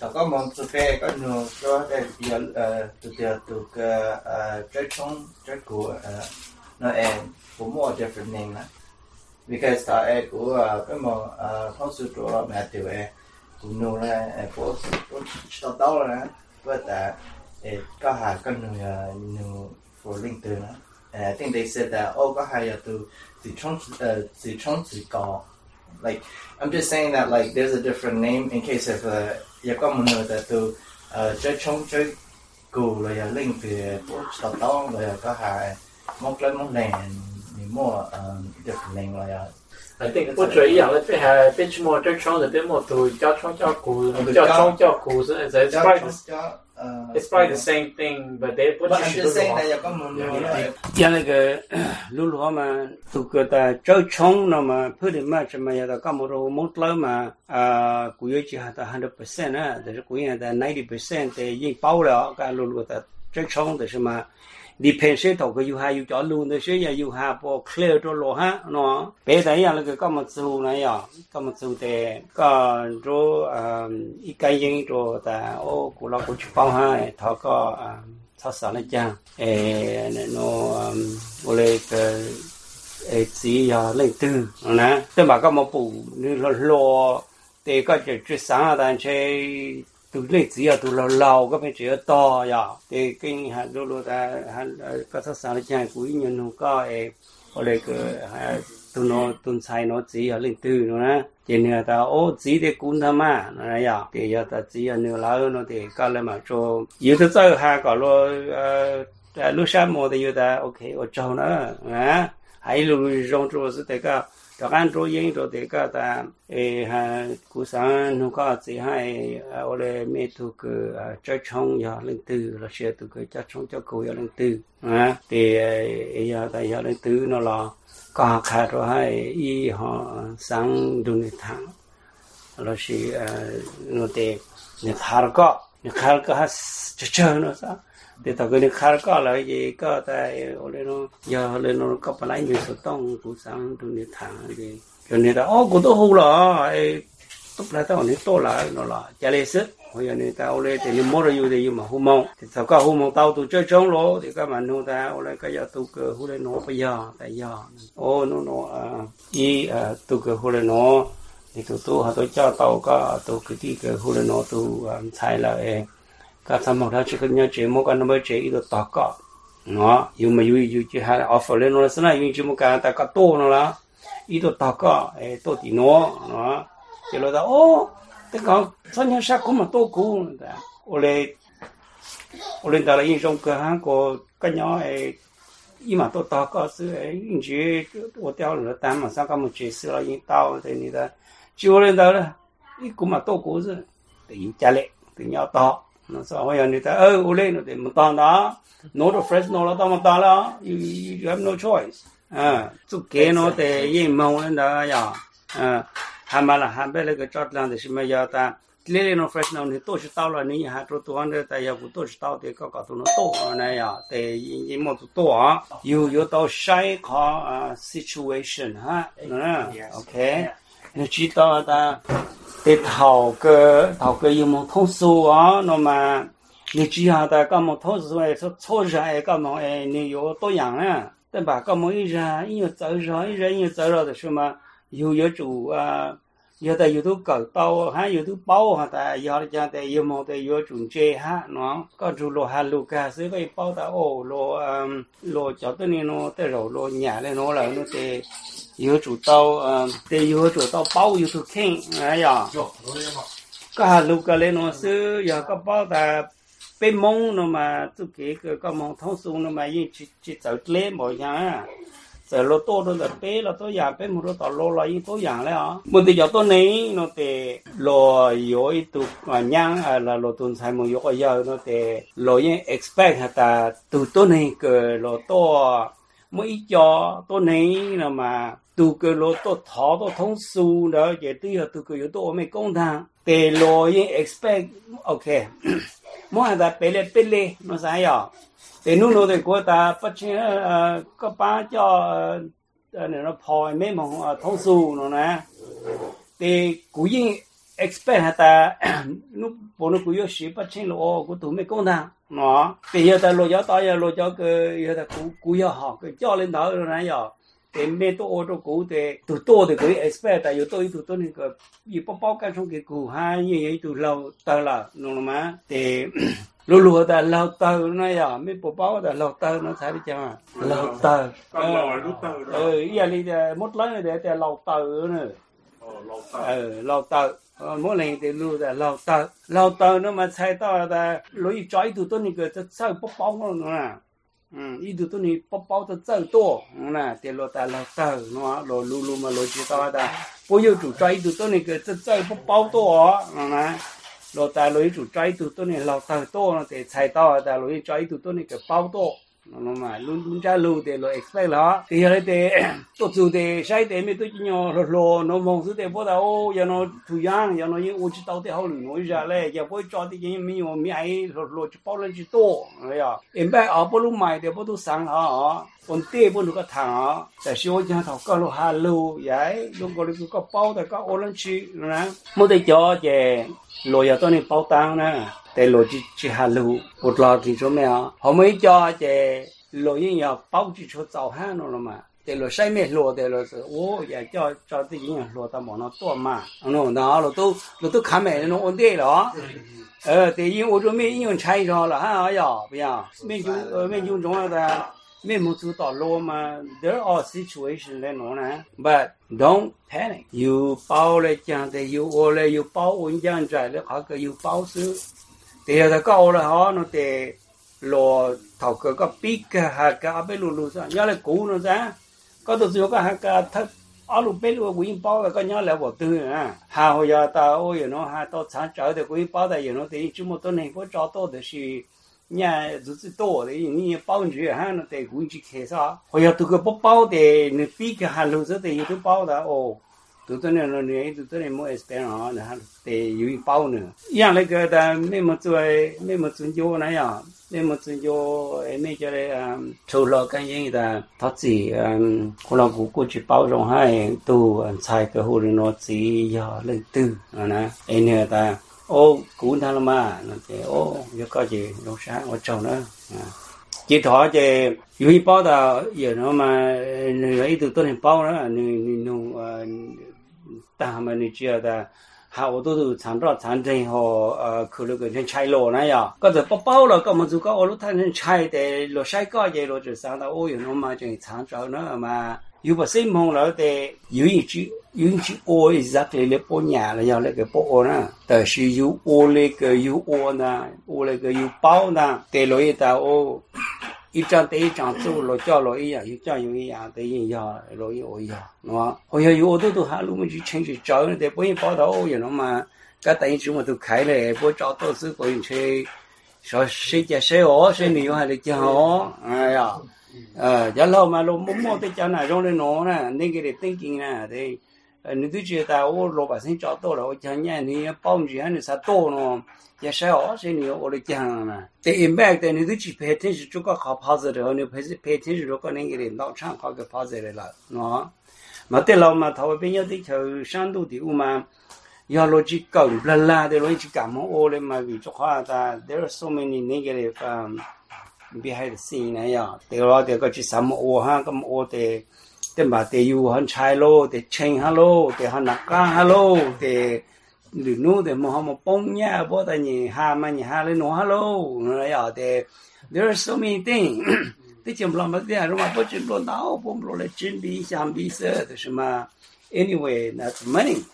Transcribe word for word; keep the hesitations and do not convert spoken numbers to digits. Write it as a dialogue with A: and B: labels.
A: sau có mong tụi bé có nhiều cho để giờ tụi giờ tụi cái trái trống trái củ nó em cũng mua different name á because tại em của cái mong phong sự cho mẹ tiểu em cũng nhiều là em có có cho tao là với tại em có hai cái nhiều nhiều for link từ nó and I think they said that oh có hai từ từ trống từ trống từ cỏ like I'm just saying that like there's a different name in case if uh you có một người từ chơi trống chơi cù rồi giờ linh từ phố sọt to rồi có hai móc lên móc nền thì mua different name rồi
B: I think 不止一样的，这还别去摸这窗子，别摸都叫窗叫鼓，叫窗叫鼓是是 it's probably it's probably the same thing, but they 不
A: But
B: 只
A: I'm
B: 是
A: just saying that you có một người
C: 像那个路路嘛，都个的招冲那么，不的嘛，什么呀的，干么都没了嘛，啊，古有几下的 hundred percent 啊，但是古有的 ninety percent 的已经包了，干路路的招冲的什么。depend 谁头个有下有叫路的谁也有下不 clear 着路哈，喏，别的样那个干么做那样，干么做的，干着嗯一干人着的，哦，古老过去帮下，他个嗯操啥来讲，诶，那喏，我那个诶只要来读，呢，对吧？干么不，你落落，对个就就上但是。tụi lấy chỉ là tụi lâu lâu có phải chỉ là to ya thì cái hạt lúa lúa ta hạt có thất sản cái cuối nhân nó có ấy ở đây cái tụi nó tụi xài nó chỉ là lên từ nó nè chỉ là ta ô chỉ để cuốn tham mà nó này ya thì giờ ta chỉ là nhiều lâu nó thì có lại mà cho nhiều thứ tới hai cái lúa lúa sa mồ thì giờ ta ok ở trong nó à hay lúa rong cho sự thế cả đó ăn rồi yên rồi thì cả ta ê ha cú sáng nó có gì hay ở đây mấy thứ cái trái trồng giờ lên từ là sẽ từ cái trái trồng cho cối lên từ à thì giờ ta giờ lên từ nó là có khai rồi hay y họ sáng đun nước thang là sẽ nó thì nước khát có nước khát có hết chơi nó sao thì tao cái khát có là gì có tại ở đây nó giờ lên nó có phải lấy nhiều số tông cũng sang trong này thằng thì cho nên là ô cũng tôi hú là tốt lại tao này tốt lại nó là trả lời sức bây giờ này tao lên thì mua rồi yêu thì mà hú mông thì tao có hú mông tao tụi chơi trống lố thì các bạn nuôi tao lên cái giờ tụi cái hú lên nó bây giờ tại giờ ô nó nó ý tụi cái hú lên nó thì tụi tôi họ tôi cho tao có tụi cái tí cái hú lên nó tụi xài là các thằng một thằng chỉ cần nhớ chế một cái nó mới chế ít được tao có nó yêu mà yêu yêu chỉ hay offer lên nó là sao yêu chỉ một cái ta có to nó là ít được tao có to thì nó nó chỉ là ô thế còn sao nhớ sao cũng mà to cũng ô lên ô lên ta là in trong cửa hàng của cái nhỏ ấy ý mà to tao có sự ấy in chỉ ô tiêu là tám mà sao có một chế sự là in tao thì người ta chỉ ô lên ta là ít cũng mà to cũng rồi thì yêu trả lệ thì nhỏ to nó sao bây giờ người ta ơ u lên nó để một tòn đó nó được fresh nó là tao một tòn đó you, you have no choice à chú kế nó để yên mong lên đó ya à ham mà là ham bé lấy cái chót làm để xem bây giờ ta lấy nó fresh nó thì tôi sẽ tao là ní hạt rồi tôi ăn được tại giờ tôi sẽ tao thì có cả tụi nó to này ya để yên một tụi to à you you tao sai khó situation ha ok nó chỉ tao ta để thảo cái thảo cái yêu một thông số á nó mà你只要在干么投资来说错上哎干么哎你有多样啊对吧干么一人一有走上一人有走了的什么有有主啊有的有都搞到还有都包哈的要的讲的有么的有中介哈喏个主路还路个是个包的哦路嗯路叫的你喏的肉路伢的喏了喏的有主到嗯的有主到包有都看哎呀个路个嘞喏是要个包的bên mông nó mà tôi kể cái cái mông thông số nó mà như chỉ chỉ走lên mọi nhà à giờ lô tô đó là bé là tôi nhà bé một lô tàu lô là như tôi nhà đấy à một tí giờ tôi này nó thì lô yếu ít tụ mà nhang à là lô tuần sai một yếu cái giờ nó thì lô như expect hả ta tụ tôi này cái lô tô mỗi cho tôi này là mà tụ cái lô tô thọ tô thông số đó vậy tuy là tụ cái yếu tô mấy công thang thì lô như expect ok mỗi người bé lên bé lên nó sai à thì lúc đó thì cô ta phát triển các bạn cho nó phơi mấy món thông số nó nè thì cũng như expect hata nó bộ nó cũng có sự phát triển lo của tụi mấy con thằng nó bây giờ ta lo cho tao giờ lo cho cái giờ ta cũng cũng có học cái cho lên đó rồi này giờ thì mấy tôi ô tô cũ thì tụi tôi thì cũng expect tại vì tôi tụi tôi này cái gì bao bao cái trong cái cũ hai như vậy tụi lâu ta là nó mà thì lúa lúa ta lâu tơ nó giờ mấy bao bao ta lâu tơ nó thấy chưa mà lâu tơ ừ giờ đi một lần để để lâu tơ nữa ừ lâu tơ mỗi lần thì lúa ta lâu tơ lâu tơ nó mà thấy tao ta lúi trái tụi tôi này cái sao bao bao nó nè ừ ý tụi tôi này bao bao ta chơi to nè thì lúa ta lâu tơ nó lúa lúa lúa mà lúa chỉ tao ta bây giờ chủ trái tụi tôi này cái chơi bao bao to nè lúa ta lúa chủ trái tụi tôi này lâu tơ to nó thì thấy tao ta lúa trái tụi tôi này cái bao to nó mà luôn luôn trả lúa thì lúa expect đó thì giờ thì tôi chủ thì sai thì mấy tôi chỉ nhỏ lúa nó mong sự thì bắt đầu giờ nó thu giang giờ nó những ô chỉ tao thì hậu lúa ra lại giờ bây giờ thì những mấy nhiều mấy ai lúa chỉ bao lên chỉ to rồi à em bé ở bao lúc mai thì bao tôi sáng hả còn tê bao lúc cái thằng tại sao giờ thằng có lúa hà lúa vậy lúc có lúc có bao thì có ô lên chỉ nè mới để cho về lúa giờ tôi này bao tăng nèแต่โลจิจิฮัลโหลปวดหลอดที่ช่วยแม่เขาไม่จ่อเจโลยิ่งอยากเป้าจิช่วยเจ้าห้านั่นละมาแต่โลใช้ไม่โลแต่โลสิโอ้ยจ่อจ่อที่ยิ่งโลตามหมอนตัวมาอันนั้นนะเราตู้เราตู้ขำแม่เราอันเดียวเหรอเออแต่ยิ่ง我就没用ใช้着了哈哎呀不要没用呃没用中了的没么知道路嘛 there are situations 来弄呢 but don't panic you 包了讲的 you 我了 you 包文章在了好个 you 包是thì giờ có ô là họ nó thì lò thầu cơ có biết cái hạt cái bên lù lù sao nhớ là cũ nó ra có tôi chưa có hạt cái thất ở lù bên lù quyên bao là có nhớ là bỏ tư à hà hồi giờ ta ôi giờ nó hà to sáng trở thì quyên bao tại giờ nó thì chúng một tuần này có cho to thì是nhà rất to thì như bao nhiêu ha nó thì quyên chỉ khai sao hồi giờ tôi có bao thì nó biết cái hạt lù thì tôi bao đã ô tụi tôi này nó này tụi tôi này mua experience họ nè thì yêu bao nữa,อย่างไรก็แต่ไม่มาช่วยไม่มาช่วยโยนะย่ะไม่มาช่วยโยไม่จะได้除了กันยังแต่ทัศน์คนเรากูกูจะ包容ให้ตัวใช้ก็หูเรื่องจีอย่าเล่นตื้อนะไอ้เนี่ยแต่โอ้กูทำมานั่นเจ้โอ้ยังก็จะลงช้าว่าเจ้านะchỉ thọ thì yêu bao da giờ nó mà người tụi tôi này bao đó người người ta mà người chia da họ tôi tôi tham gia tham gia họ cứ lúc cái chạy lô này à có thể bao bao là có một số có lúc tham gia chạy thì lúc chạy có gì lúc chỉ sang đó ôi nó mà chỉ tham gia nữa mà yêu bác sĩ mong là thì yêu chỉ yêu chỉ ôi exactly là bao nhà là giờ là cái bao nèแต่是yêu ôi là cái yêu ôi nè ôi là cái yêu bao nè thì lúc ta ô一张对一张做了叫了一样，一张有一样的一样，了有一样，喏，好像有的都还路们去亲戚找人的，不用报道有了嘛，个等于什么都开了，不找到是不用去说谁家谁哦，谁没有还得讲哦，哎呀，呃，然后嘛，路默默的讲那种的喏呢，那个的 thinking 呢，对，呃，你都觉得我老百姓找到了，我讲你你包你还你啥多呢？也是哦，是你我的讲呢。在 impact 的你都去拍电视，这个好拍子的，你拍拍电视这个那个的老长好个拍子的了，喏。mà tới lâu mà thầu bên nhau đi chờ sáng tu thì mà do lo chỉ cần la la để lo chỉ cảm mong ô lên mà vì cho khoa ta there are so many negative um, behind the scene này à để lo để có chỉ sắm ô ha cái ô để để mà để yêu hắn trai lô để chen hello để hắn nạc ca hello để lửa nô để mà họ mà bông nha bố ta nhỉ ha mà nhỉ ha lên nó hello này à để there are so many things thế chừng làm cái gì mà bớt chừng lo nào bông lo lại chuẩn bị xem bị sợ thì mà anyway that's money